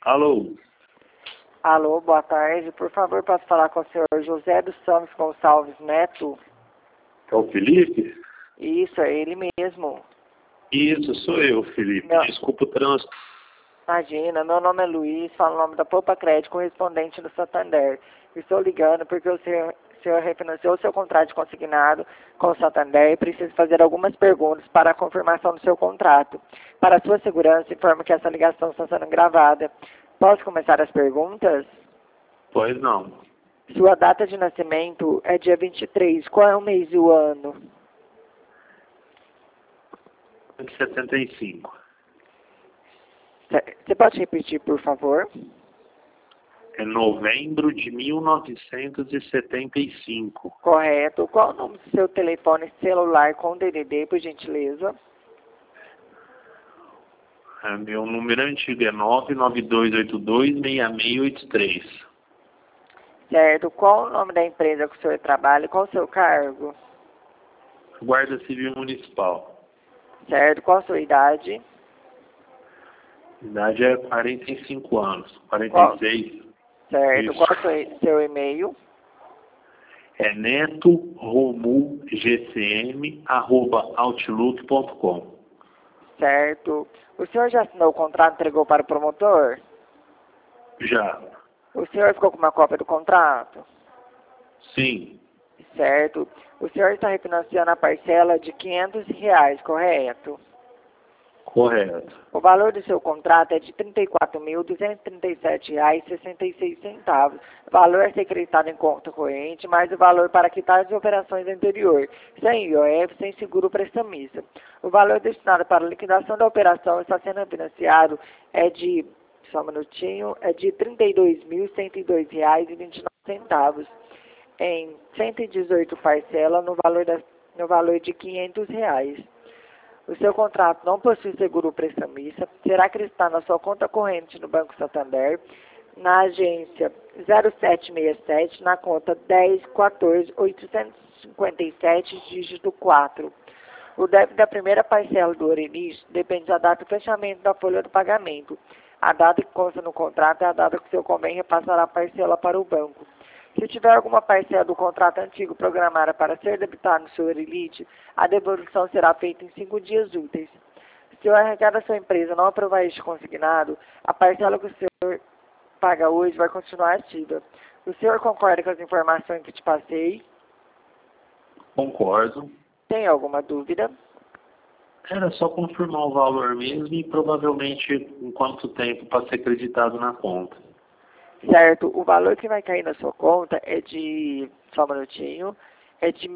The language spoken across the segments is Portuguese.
Alô? Alô, boa tarde. Por favor, posso falar com o senhor José dos Santos Gonçalves Neto? É o Felipe? Isso, é ele mesmo. Isso, sou eu, Felipe. Não. Desculpa o trânsito. Imagina, meu nome é Luiz, falo o nome da Poupa Crédito, correspondente no Santander. Estou ligando porque o senhor refinanciou seu contrato de consignado com o Santander e precisa fazer algumas perguntas para a confirmação do seu contrato. Para sua segurança, informo que essa ligação está sendo gravada. Posso começar as perguntas? Pois não. Sua data de nascimento é dia 23. Qual é o mês e o ano? 75. Você pode repetir, por favor? É novembro de 1975. Correto. Qual o nome do seu telefone celular com DDD, por gentileza? Meu número antigo é 992826683. Certo. Qual o nome da empresa que o senhor trabalha? Qual o seu cargo? Guarda Civil Municipal. Certo. Qual a sua idade? A idade é 45 anos. 46. Certo. Isso. Qual o seu e-mail? É netoromulgcm@outlook.com. Certo. O senhor já assinou o contrato e entregou para o promotor? Já. O senhor ficou com uma cópia do contrato? Sim. Certo. O senhor está refinanciando a parcela de R$ 500, correto? Correto. O valor do seu contrato é de R$ 34.237,66. O valor a ser creditado em conta corrente, mais o valor para quitar as operações anteriores, sem IOF, sem seguro prestamista. O valor destinado para a liquidação da operação está sendo financiado só um minutinho, é de R$ 32.102,29 em 118 parcelas no valor de R$ 500. O seu contrato não possui seguro prestamista, será acreditado na sua conta corrente no Banco Santander, na agência 0767, na conta 1014-857, dígito 4. O débito da primeira parcela do início depende da data do fechamento da folha do pagamento. A data que consta no contrato é a data que o seu convênio repassará a parcela para o banco. Se tiver alguma parcela do contrato antigo programada para ser debitada no seu Elite, a devolução será feita em 5 dias úteis. Se o RH da sua empresa não aprovar este consignado, a parcela que o senhor paga hoje vai continuar ativa. O senhor concorda com as informações que te passei? Concordo. Tem alguma dúvida? Era só confirmar o valor mesmo e provavelmente em quanto tempo para ser acreditado na conta. Certo, o valor que vai cair na sua conta é só um minutinho, é de R$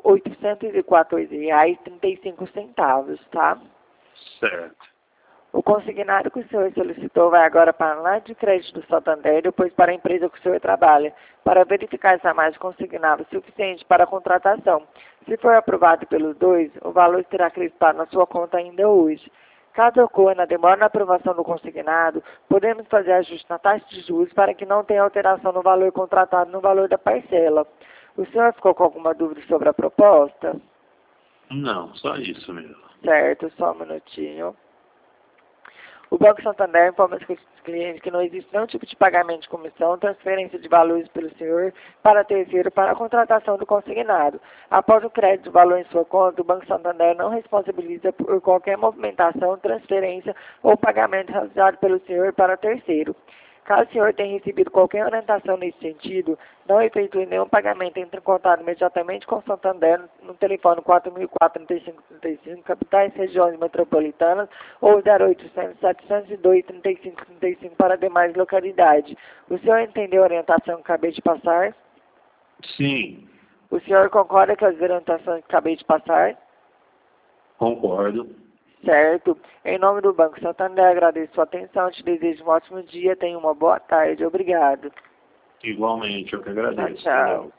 1.814,35, tá? Certo. O consignado que o senhor solicitou vai agora para a análise de crédito do Santander e depois para a empresa que o senhor trabalha, para verificar se a margem consignada é suficiente para a contratação. Se for aprovado pelos dois, o valor será acreditado na sua conta ainda hoje. Caso ocorra demora na aprovação do consignado, podemos fazer ajuste na taxa de juros para que não tenha alteração no valor contratado no valor da parcela. O senhor ficou com alguma dúvida sobre a proposta? Não, só isso mesmo. Certo, só um minutinho. O Banco Santander informa aos clientes que não existe nenhum tipo de pagamento de comissão, transferência de valores pelo senhor para terceiro para a contratação do consignado. Após o crédito do valor em sua conta, o Banco Santander não responsabiliza por qualquer movimentação, transferência ou pagamento realizado pelo senhor para terceiro. Caso o senhor tenha recebido qualquer orientação nesse sentido, não efetue nenhum pagamento, entre em contato imediatamente com o Santander no telefone 4004-3535, capitais regiões metropolitanas, ou 0800-702-3535 para demais localidades. O senhor entendeu a orientação que acabei de passar? Sim. O senhor concorda com as orientações que acabei de passar? Concordo. Certo. Em nome do Banco Santander, agradeço sua atenção, te desejo um ótimo dia, tenha uma boa tarde. Obrigado. Igualmente, eu que agradeço. Tchau, tchau.